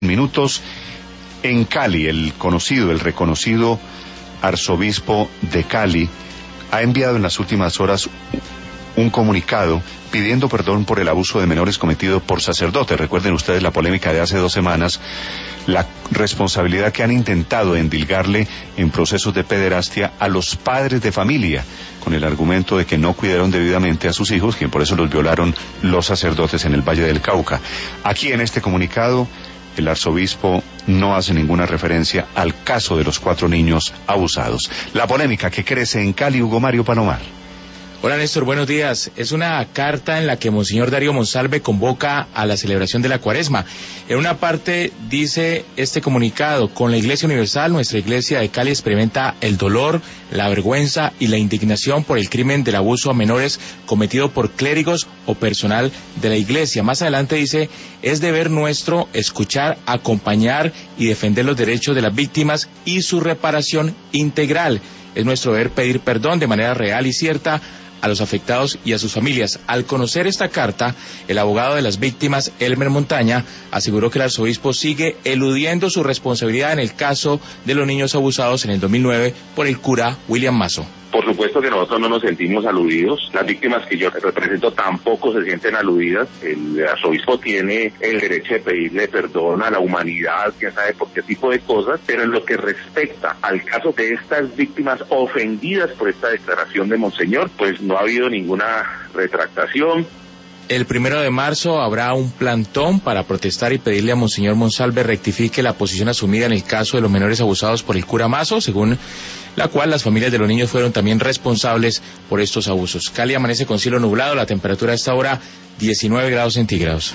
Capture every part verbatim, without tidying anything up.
minutos. En Cali, el conocido, el reconocido arzobispo de Cali ha enviado en las últimas horas un comunicado pidiendo perdón por el abuso de menores cometido por sacerdotes. Recuerden ustedes la polémica de hace dos semanas, la responsabilidad que han intentado endilgarle en procesos de pederastia a los padres de familia, con el argumento de que no cuidaron debidamente a sus hijos, quien por eso los violaron los sacerdotes en el Valle del Cauca. Aquí en este comunicado, el arzobispo no hace ninguna referencia al caso de los cuatro niños abusados. La polémica que crece en Cali, Hugo Mario Palomar. Hola Néstor, buenos días. Es una carta en la que Monseñor Darío Monsalve convoca a la celebración de la Cuaresma. En una parte dice este comunicado: con la Iglesia Universal, nuestra Iglesia de Cali experimenta el dolor, la vergüenza y la indignación por el crimen del abuso a menores cometido por clérigos o personal de la Iglesia. Más adelante dice: es deber nuestro escuchar, acompañar y defender los derechos de las víctimas y su reparación integral. Es nuestro deber pedir perdón de manera real y cierta a los afectados y a sus familias. Al conocer esta carta, el abogado de las víctimas, Elmer Montaña, aseguró que el arzobispo sigue eludiendo su responsabilidad en el caso de los niños abusados en el dos mil nueve por el cura William Mazo. Por supuesto que nosotros no nos sentimos aludidos, las víctimas que yo represento tampoco se sienten aludidas. El arzobispo tiene el derecho de pedirle perdón a la humanidad, quién sabe por qué tipo de cosas, pero en lo que respecta al caso de estas víctimas ofendidas por esta declaración de Monseñor, pues no ha habido ninguna retractación. El primero de marzo habrá un plantón para protestar y pedirle a Monseñor Monsalve rectifique la posición asumida en el caso de los menores abusados por el cura Mazo, según la cual las familias de los niños fueron también responsables por estos abusos. Cali amanece con cielo nublado, la temperatura a esta hora diecinueve grados centígrados.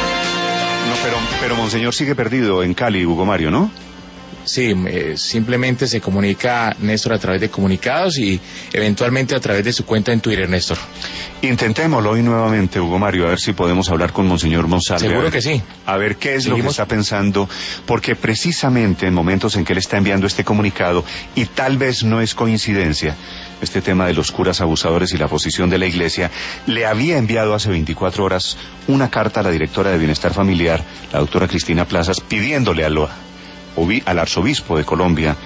No, pero, pero Monseñor sigue perdido en Cali, Hugo Mario, ¿no? Sí, eh, simplemente se comunica, Néstor, a través de comunicados y eventualmente a través de su cuenta en Twitter, Néstor. Intentémoslo hoy nuevamente, Hugo Mario, a ver si podemos hablar con Monseñor Monsalve. Seguro que sí. A ver qué es Seguimos. lo que está pensando, porque precisamente en momentos en que él está enviando este comunicado, y tal vez no es coincidencia, este tema de los curas abusadores y la posición de la Iglesia, le había enviado hace veinticuatro horas una carta a la directora de Bienestar Familiar, la doctora Cristina Plazas, pidiéndole a lo al arzobispo de Colombia,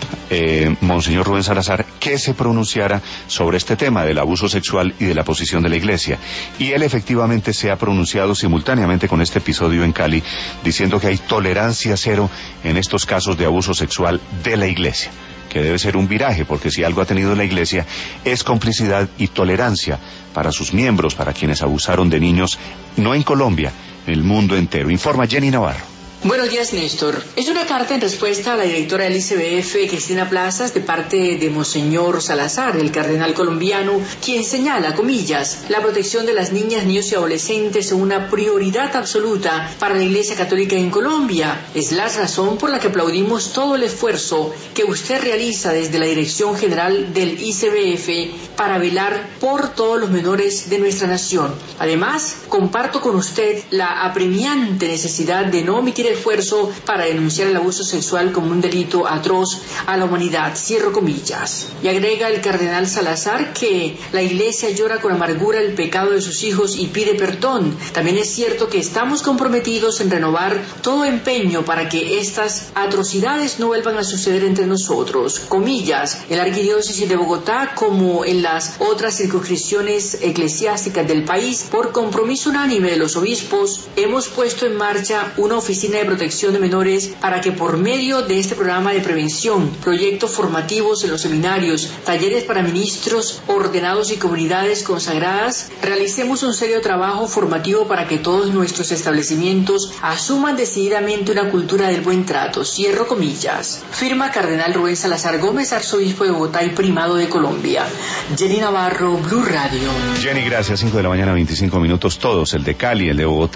eh, Monseñor Rubén Salazar, que se pronunciara sobre este tema del abuso sexual y de la posición de la Iglesia. Y él efectivamente se ha pronunciado simultáneamente con este episodio en Cali, diciendo que hay tolerancia cero en estos casos de abuso sexual de la Iglesia, que debe ser un viraje, porque si algo ha tenido la Iglesia es complicidad y tolerancia para sus miembros, para quienes abusaron de niños, no en Colombia, en el mundo entero. Informa Jenny Navarro. Buenos días, Néstor. Es una carta en respuesta a la directora del I C B F, Cristina Plazas, de parte de Monseñor Salazar, el cardenal colombiano, quien señala, comillas, la protección de las niñas, niños y adolescentes es una prioridad absoluta para la Iglesia Católica en Colombia. Es la razón por la que aplaudimos todo el esfuerzo que usted realiza desde la Dirección General del I C B F para velar por todos los menores de nuestra nación. Además, comparto con usted la apremiante necesidad de no omitir esfuerzo para denunciar el abuso sexual como un delito atroz a la humanidad, cierro comillas. Y agrega el cardenal Salazar que la Iglesia llora con amargura el pecado de sus hijos y pide perdón. También es cierto que estamos comprometidos en renovar todo empeño para que estas atrocidades no vuelvan a suceder entre nosotros. Comillas, en la Arquidiócesis de Bogotá, como en las otras circunscripciones eclesiásticas del país, por compromiso unánime de los obispos, hemos puesto en marcha una oficina de protección de menores para que por medio de este programa de prevención, proyectos formativos en los seminarios, talleres para ministros, ordenados y comunidades consagradas, realicemos un serio trabajo formativo para que todos nuestros establecimientos asuman decididamente una cultura del buen trato. Cierro comillas. Firma Cardenal Rubén Salazar Gómez, arzobispo de Bogotá y primado de Colombia. Jenny Navarro, Blue Radio. Jenny, gracias. cinco de la mañana, veinticinco minutos, todos, el de Cali, el de Bogotá.